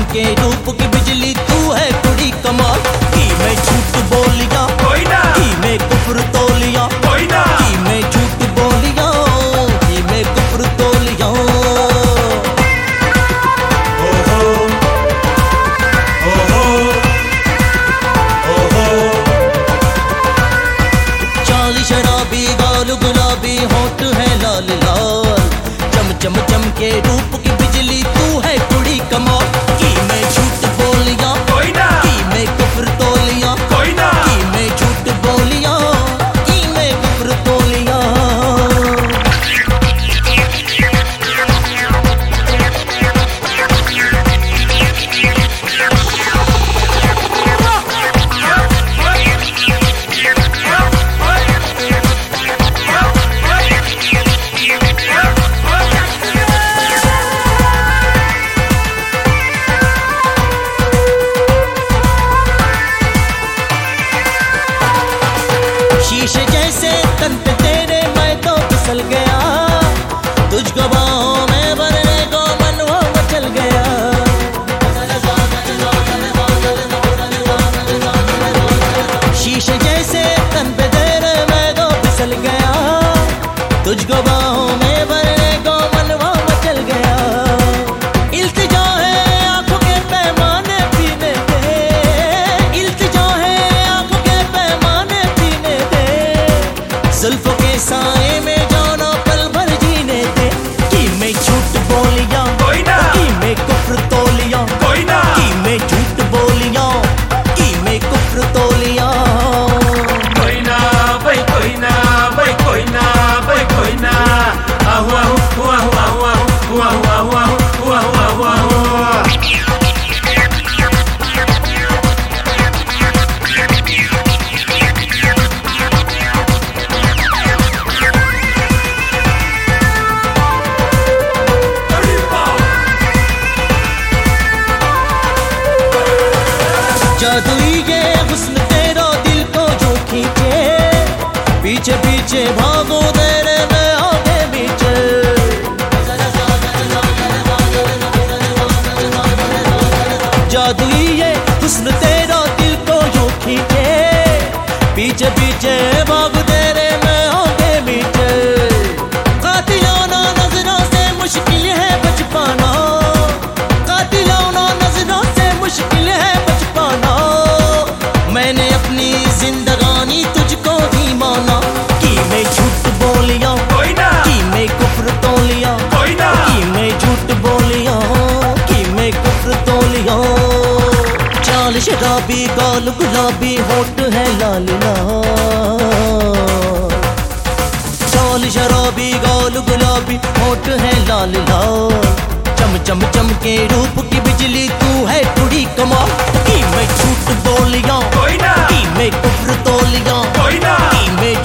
चमके रूप की बिजली, तू है कुड़ी कमाल। की मैं झूठ बोलिया कोई ना, की मैं कुफ्र तोलिया कोई ना, की मैं झूठ बोलिया, की मैं कुफ्र तोलिया। चाल शराबी गाल गुलाबी होठ है लाल लाल, चम चम चमके रूप की बिजली, तू है कुड़ी कमाल। की मैं झूठ बोलिया कोई ना, की मैं कुफ्र तोलिया कोई ना, की मैं झूठ बोलिया, की मैं कुफ्र तोलिया। शीशे जैसे तन पे तेरे मैं तो फिसल गया, तुझको बाहों में भरने को मन वो मचल गया। शीशे जैसे तन पे तेरे मैं तो फिसल गया, तुझको बाहों में भरने को मन वो मचल गया। इल्तिजा है आंखों के पैमाने पीने दे, इल्तिजा है आंखों के पैमाने पीने दे, जुल्फों के साए में जाना पल भर जीने दे। कि मैं झूठ बोलिया कोई ना, कि मैं कुफ्र तोलिया कोई ना, कि मैं झूठ बोलिया, कि मैं कुफ्र तोलिया कोई ना भाई, कोई ना भाई, कोई ना भाई, कोई ना। आहू आहू आहू आहू आहू आहू आहू आहू आहू आहू। जादुई ये हुस्न तेरा दिल को जो खींचे, पीछे पीछे भागो तेरे में आगे पीछे। जादुई ये हुस्न तेरा दिल को जो खींचे, पीछे पीछे भागो तेरे में आगे पीछे। कातिलाना नजरों से मुश्किल है बच पाना, कातिलाना नजरों से मुश्किल है बच पाना। मैंने अपनी जिंदगानी तुझको ही माना। कि मैं झूठ बोलिया कोई ना, कि मैं कुफ्र तोलिया कोई ना, कि मैं झूठ बोलिया, कि मैं कुफ्र तोलिया। चाल शराबी गाल गुलाबी होठ है लाल लाल, चाल शराबी गाल गुलाबी होठ है लाल लाल, चम चम चमके रूप की बिजली, तू है कुड़ी कमाल। कि मैं झूठ बोलिया कोई ना, कि मैं कुफ्र तोलिया कोई ना, कि मैं